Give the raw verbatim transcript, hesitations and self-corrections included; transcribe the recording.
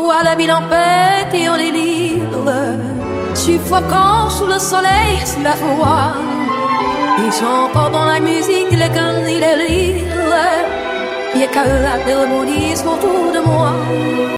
voit la ville en paix et en délire, suffocant sous le soleil, sous la foi. Et j'entends dans la musique les cannes et les rires, et que la harmonie autour de moi.